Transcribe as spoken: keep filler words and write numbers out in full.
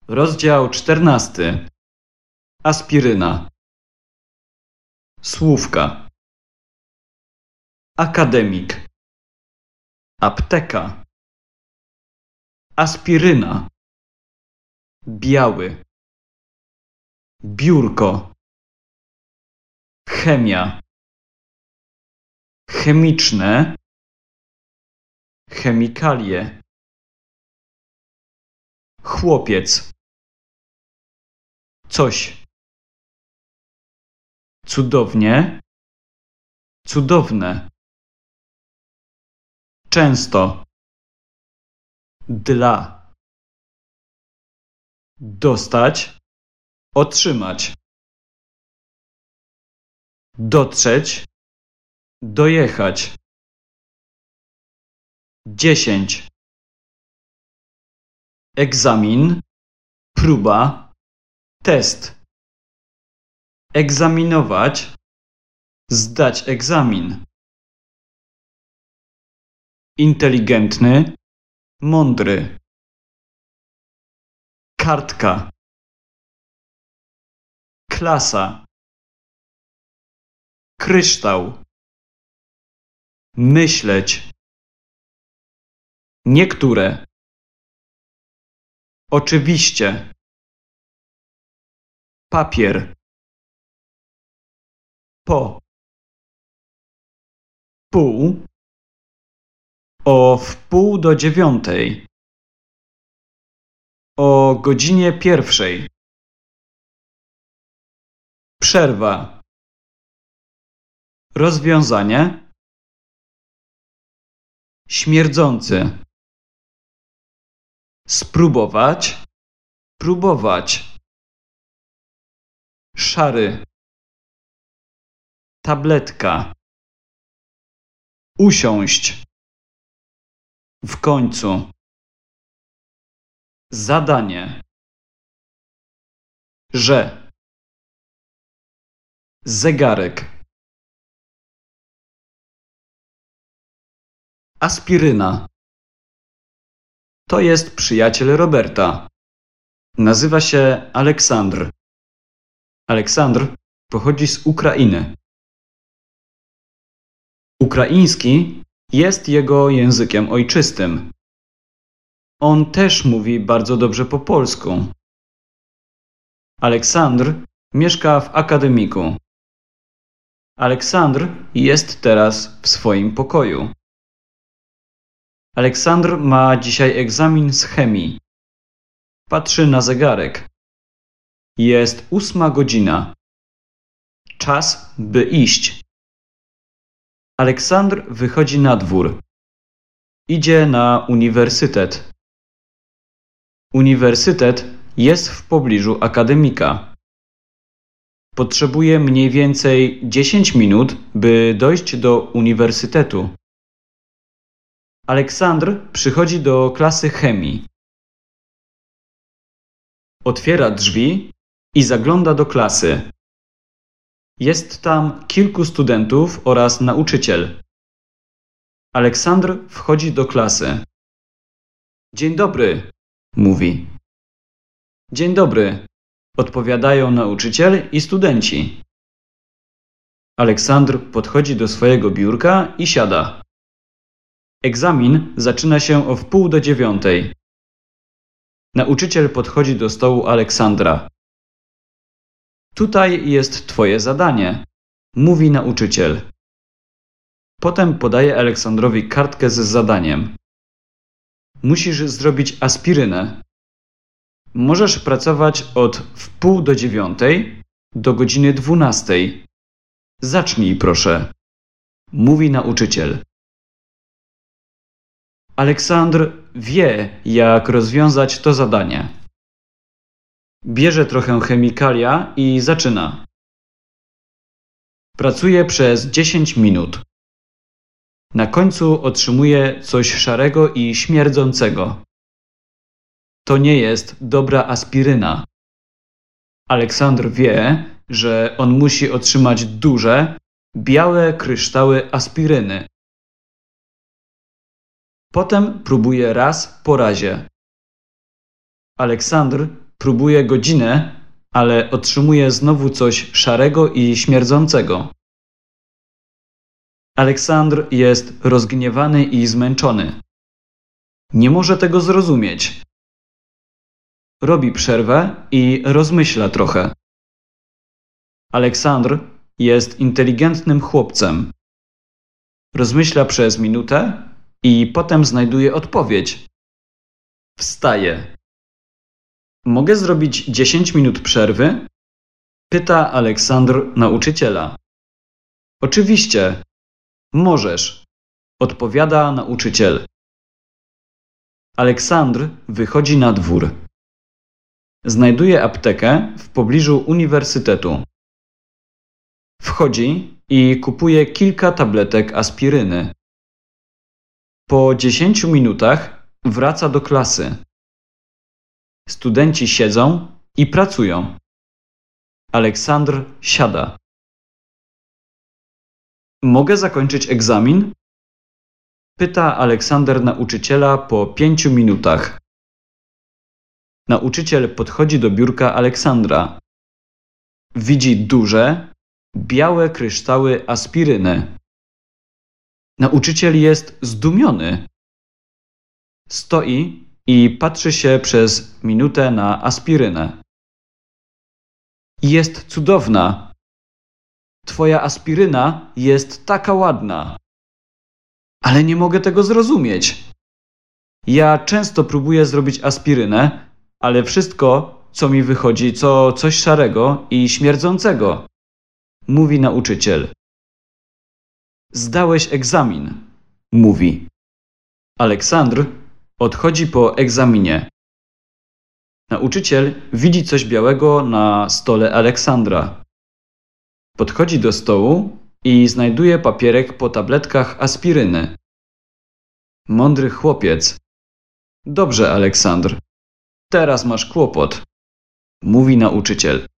Rozdział czternasty. Aspiryna. Słówka. Akademik. Apteka. Aspiryna. Biały. Biurko. Chemia. Chemiczne. Chemikalie. Chłopiec. Coś. Cudownie. Cudowne. Często. Dla. Dostać. Otrzymać. Dotrzeć. Dojechać. Dziesięć. Egzamin. Próba. Test. Egzaminować. Zdać egzamin. Inteligentny. Mądry. Kartka. Klasa. Kryształ. Myśleć. Niektóre. Oczywiście. Papier. Po. Pół. O wpół do dziewiątej. O godzinie pierwszej. Przerwa. Rozwiązanie. Śmierdzący. Spróbować. Próbować. Szary. Tabletka. Usiąść. W końcu. Zadanie. Że. Zegarek. Aspiryna. To jest przyjaciel Roberta. Nazywa się Aleksandr. Aleksandr pochodzi z Ukrainy. Ukraiński jest jego językiem ojczystym. On też mówi bardzo dobrze po polsku. Aleksandr mieszka w akademiku. Aleksandr jest teraz w swoim pokoju. Aleksandr ma dzisiaj egzamin z chemii. Patrzy na zegarek. Jest ósma godzina. Czas, by iść. Aleksandr wychodzi na dwór. Idzie na uniwersytet. Uniwersytet jest w pobliżu akademika. Potrzebuje mniej więcej dziesięć minut, by dojść do uniwersytetu. Aleksandr przychodzi do klasy chemii. Otwiera drzwi i zagląda do klasy. Jest tam kilku studentów oraz nauczyciel. Aleksandr wchodzi do klasy. Dzień dobry, mówi. Dzień dobry, odpowiadają nauczyciel i studenci. Aleksandr podchodzi do swojego biurka i siada. Egzamin zaczyna się o wpół do dziewiątej. Nauczyciel podchodzi do stołu Aleksandra. Tutaj jest twoje zadanie, mówi nauczyciel. Potem podaje Aleksandrowi kartkę z zadaniem. Musisz zrobić aspirynę. Możesz pracować od wpół do dziewiątej do godziny dwunastej. Zacznij, proszę, mówi nauczyciel. Aleksandr wie, jak rozwiązać to zadanie. Bierze trochę chemikalia i zaczyna. Pracuje przez dziesięć minut. Na końcu otrzymuje coś szarego i śmierdzącego. To nie jest dobra aspiryna. Aleksandr wie, że on musi otrzymać duże, białe kryształy aspiryny. Potem próbuje raz po razie. Aleksandr Próbuje godzinę, ale otrzymuje znowu coś szarego i śmierdzącego. Aleksandr jest rozgniewany i zmęczony. Nie może tego zrozumieć. Robi przerwę i rozmyśla trochę. Aleksandr jest inteligentnym chłopcem. Rozmyśla przez minutę i potem znajduje odpowiedź. Wstaje. Mogę zrobić dziesięć minut przerwy? Pyta Aleksandr nauczyciela. Oczywiście. Możesz. Odpowiada nauczyciel. Aleksandr wychodzi na dwór. Znajduje aptekę w pobliżu uniwersytetu. Wchodzi i kupuje kilka tabletek aspiryny. Po dziesięciu minutach wraca do klasy. Studenci siedzą i pracują. Aleksandr siada. Mogę zakończyć egzamin? Pyta Aleksander nauczyciela po pięciu minutach. Nauczyciel podchodzi do biurka Aleksandra. Widzi duże, białe kryształy aspiryny. Nauczyciel jest zdumiony. Stoi i patrzy się przez minutę na aspirynę. Jest cudowna. Twoja aspiryna jest taka ładna. Ale nie mogę tego zrozumieć. Ja często próbuję zrobić aspirynę, ale wszystko, co mi wychodzi, to coś szarego i śmierdzącego. Mówi nauczyciel. Zdałeś egzamin, mówi. Aleksandr odchodzi po egzaminie. Nauczyciel widzi coś białego na stole Aleksandra. Podchodzi do stołu i znajduje papierek po tabletkach aspiryny. Mądry chłopiec. Dobrze, Aleksandr. Teraz masz kłopot, mówi nauczyciel.